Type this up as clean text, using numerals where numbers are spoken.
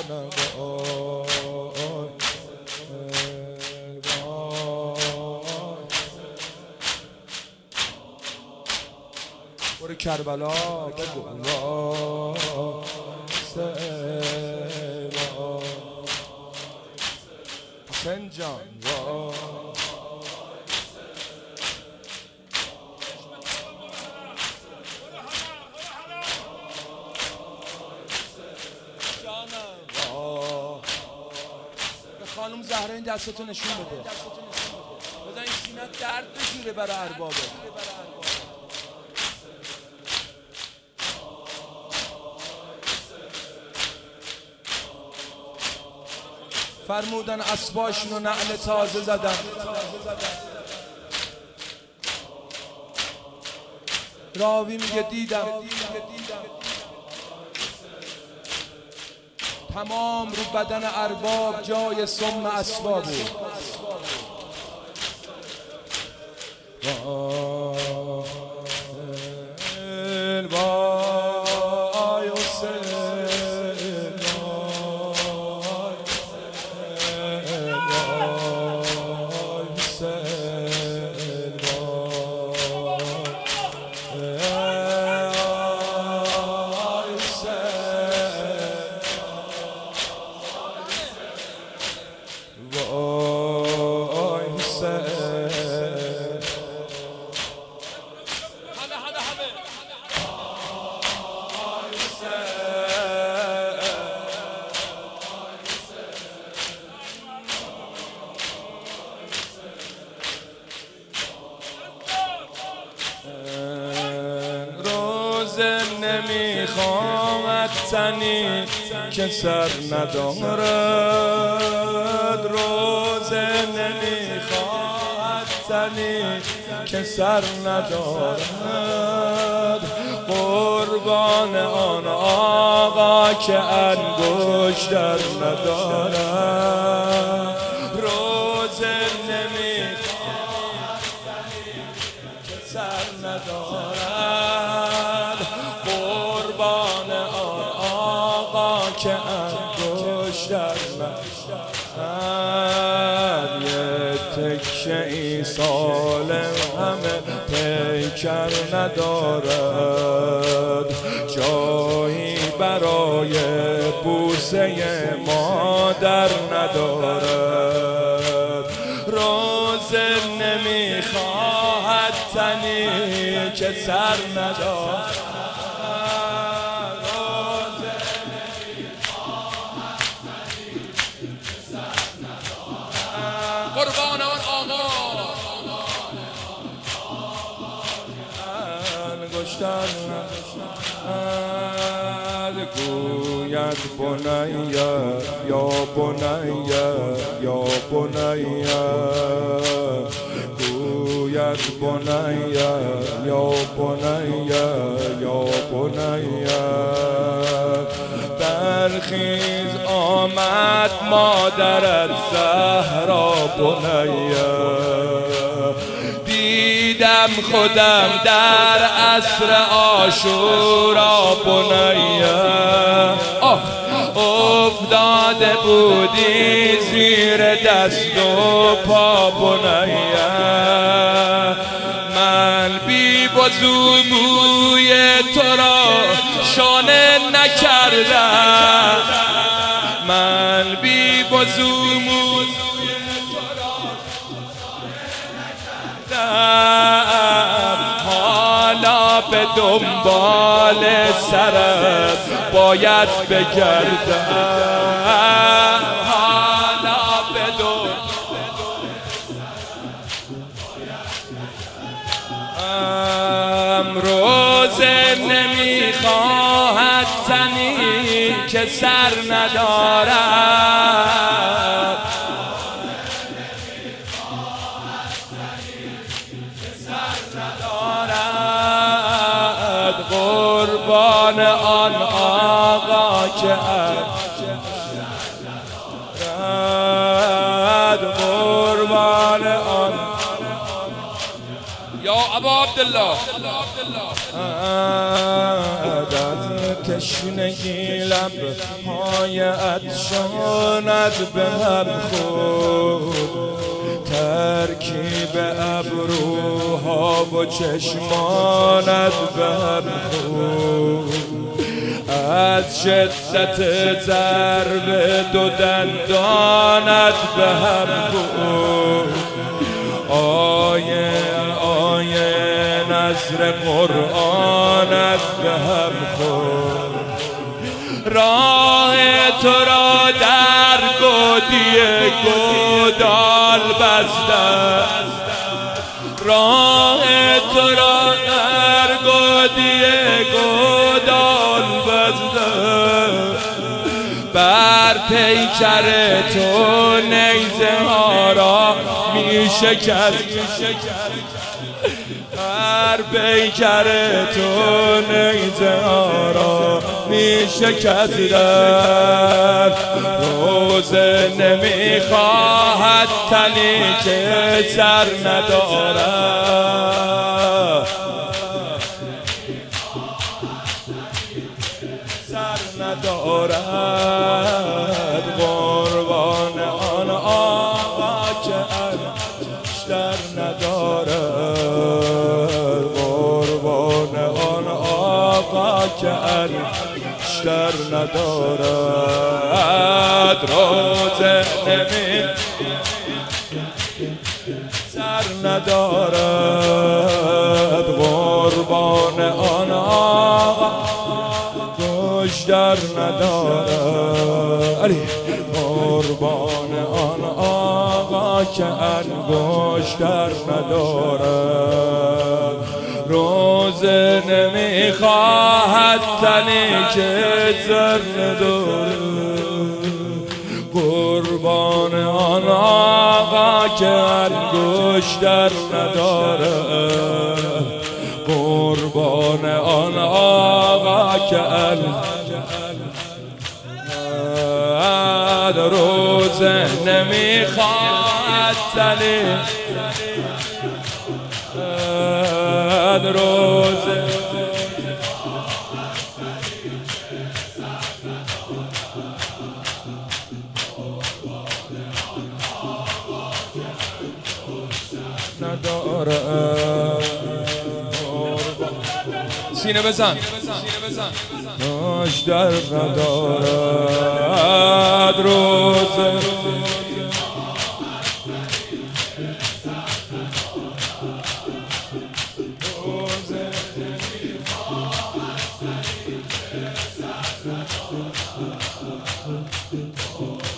برو کربلا بگو حسین جان خانم زهره این دستتو نشون بده بزن این سینت درد بگیره برای اربابه فرمودن اسباشون و نعل تازه زدن راوی میگه دیدم تمام رو بدن ارباب جای سم اسباب بود نمیخوامد تنی که سر ندارد روزه نمیخواهد تنی که سر ندارد قربان آن آقا که انگشتر ندارد روزه نمیخواهد تنی که سر ندارد قربان آن آقا که انگشتر ندارد یه تکشه ای سالم همه پیکر ندارد جایی برای بوسه مادر ندارد روزه نمیخواهد تنی که سر ندارد قربان آن آقا انگشتر گوید بنیه یا بنیه یا بنیه گوید بنیه یا بنیه یا بنیه برخیز آمد مادرت زهرا بنیه دیدم خودم در عصر عاشورا بنیه افتاده بودی زیر دست و پا بنیه من بی وضو موی تو را شانه نکردم من بی وضو موی تو را نکردم حالا به دنبال سرت باید بگردم حالا به روزه نمیخواهد تنی که سر ندارد قربان آن آقا که قربان آن یا ابا عبدالله تشنگی لبهای عطشانت به هم خورد، ترکیب ابروها و چشمانت به هم خورد، از شدت ضرب دو دندانت به هم خورد، آیه آیه نظر قرآنت به هم خورد، راه تو را در گودی گودال بسته، راه تو را در گودی گودال بسته، بر پیکر تو نیزه ها را می شکست، بر پیکر تو نیزه ها را می شکستند، روزه نمی خواهد تنی که سر ندارد، سر ندارد، قربان آن آقا که انشتر ندارد، قربان آن آقا که انشتر ندارد، روزه نمی سر ندارد، قربان آن آقا گوشتر ندارد، قربان آن آقا که انگشتر ندارد، روزه نمی خواهد تنی که زر ندارد، قربان آن آقا که انگشتر ندارد، قربان آن آقا که روزه نمی خواهد تنی روزه ندارد، سینه بزن ناشتر ندارد، روزه روزه